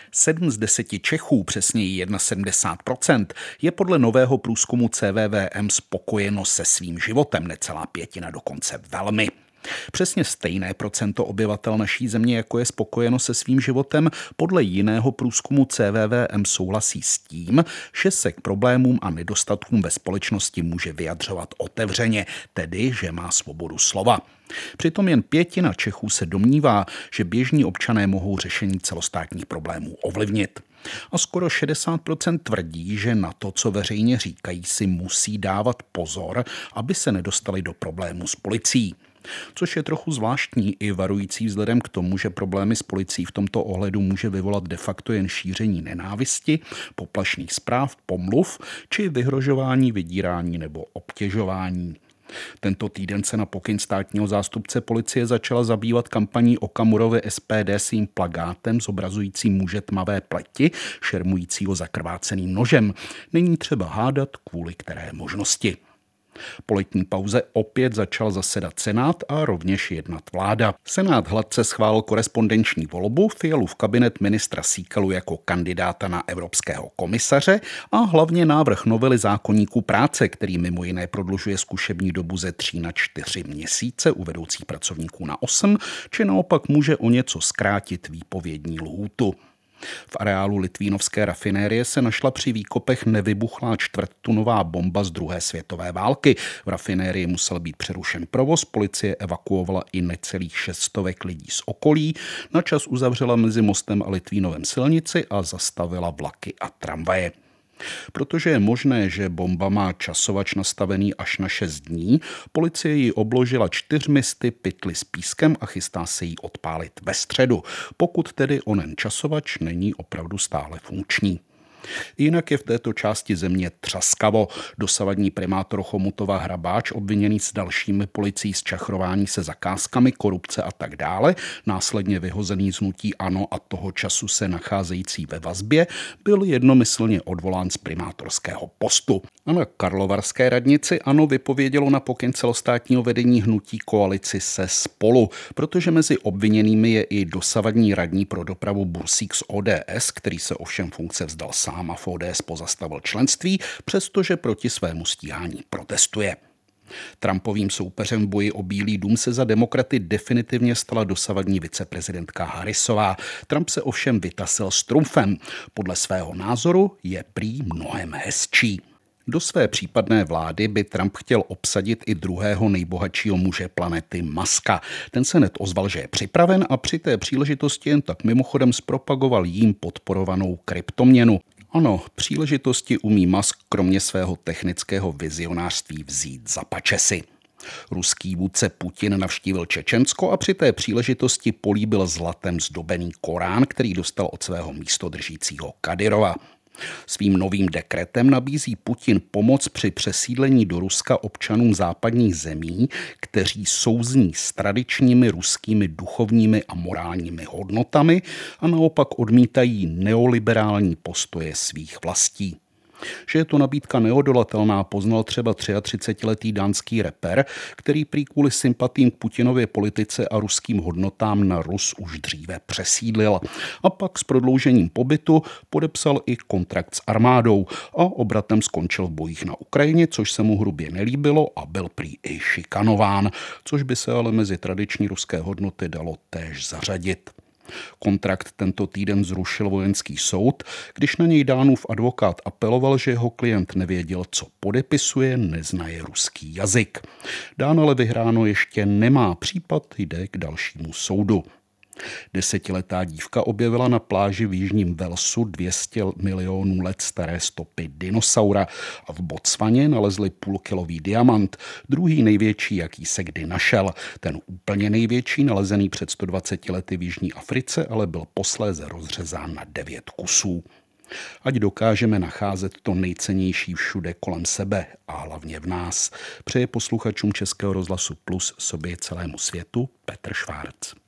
7 z 10 Čechů, přesněji 71%, je podle nového průzkumu CVVM spokojeno se svým životem, necelá pětina dokonce velmi. Přesně stejné procento obyvatel naší země, jako je spokojeno se svým životem, podle jiného průzkumu CVVM souhlasí s tím, že se k problémům a nedostatkům ve společnosti může vyjadřovat otevřeně, tedy že má svobodu slova. Přitom jen pětina Čechů se domnívá, že běžní občané mohou řešení celostátních problémů ovlivnit. A skoro 60% tvrdí, že na to, co veřejně říkají, si musí dávat pozor, aby se nedostali do problémů s policií. Což je trochu zvláštní i varující vzhledem k tomu, že problémy s policií v tomto ohledu může vyvolat de facto jen šíření nenávisti, poplašných zpráv, pomluv či vyhrožování, vydírání nebo obtěžování. Tento týden se na pokyn státního zástupce policie začala zabývat kampaní Okamurovy SPD svým plakátem zobrazujícím muže tmavé pleti, šermujícího zakrváceným nožem. Není třeba hádat, kvůli které možnosti. Po letní pauze opět začal zasedat Senát a rovněž jednat vláda. Senát hladce schválil korespondenční volbu, Fialův kabinet ministra Síkelu jako kandidáta na evropského komisaře a hlavně návrh novely zákoníku práce, který mimo jiné prodlužuje zkušební dobu ze 3 na 4 měsíce u vedoucích pracovníků na 8, či naopak může o něco zkrátit výpovědní lhůtu. V areálu litvínovské rafinérie se našla při výkopech nevybuchlá čtvrttunová bomba z druhé světové války. V rafinérii musel být přerušen provoz, policie evakuovala i necelých 600 lidí z okolí, na čas uzavřela mezi Mostem a Litvínovem silnici a zastavila vlaky a tramvaje. Protože je možné, že bomba má časovač nastavený až na 6 dní, policie ji obložila 400 pytli s pískem a chystá se jí odpálit ve středu, pokud tedy onen časovač není opravdu stále funkční. Jinak je v této části země třaskavo. Dosavadní primátor Chomutova Hrabáč, obviněný s dalšími policií z čachrování se zakázkami, korupce a tak dále, následně vyhozený z hnutí ANO a toho času se nacházející ve vazbě, byl jednomyslně odvolán z primátorského postu. A na karlovarské radnici ANO vypovědělo na pokyn celostátního vedení hnutí koalici se Spolu, protože mezi obviněnými je i dosavadní radní pro dopravu Bursík z ODS, který se ovšem funkce vzdal sám a v ODS pozastavil členství, přestože proti svému stíhání protestuje. Trumpovým soupeřem v boji o Bílý dům se za demokraty definitivně stala dosavadní viceprezidentka Harrisová. Trump se ovšem vytasil s trumfem. Podle svého názoru je prý mnohem hezčí. Do své případné vlády by Trump chtěl obsadit i druhého nejbohatšího muže planety Muska. Ten se hned ozval, že je připraven a při té příležitosti jen tak mimochodem zpropagoval jím podporovanou kryptoměnu. Ano, příležitosti umí Musk kromě svého technického vizionářství vzít za pačesy. Ruský vůdce Putin navštívil Čečensko a při té příležitosti políbil zlatem zdobený Korán, který dostal od svého místodržícího Kadyrova. Svým novým dekretem nabízí Putin pomoc při přesídlení do Ruska občanům západních zemí, kteří souzní s tradičními ruskými duchovními a morálními hodnotami a naopak odmítají neoliberální postoje svých vlastí. Že je to nabídka neodolatelná, poznal třeba 33letý dánský rapper, který prý kvůli sympatím k Putinově politice a ruským hodnotám na Rus už dříve přesídlil. A pak s prodloužením pobytu podepsal i kontrakt s armádou a obratem skončil v bojích na Ukrajině, což se mu hrubě nelíbilo a byl prý i šikanován, což by se ale mezi tradiční ruské hodnoty dalo též zařadit. Kontrakt tento týden zrušil vojenský soud, když na něj Dánův advokát apeloval, že jeho klient nevěděl, co podepisuje, neznaje ruský jazyk. Dán ale vyhráno ještě nemá, případ jde k dalšímu soudu. 10letá dívka objevila na pláži v jižním Walesu 200 milionů let staré stopy dinosaura a v Botswaně nalezli půlkilový diamant, druhý největší, jaký se kdy našel. Ten úplně největší, nalezený před 120 lety v Jižní Africe, ale byl posléze rozřezán na 9 kusů. Ať dokážeme nacházet to nejcennější všude kolem sebe a hlavně v nás. Přeje posluchačům Českého rozhlasu Plus, sobě celému světu Petr Švárc.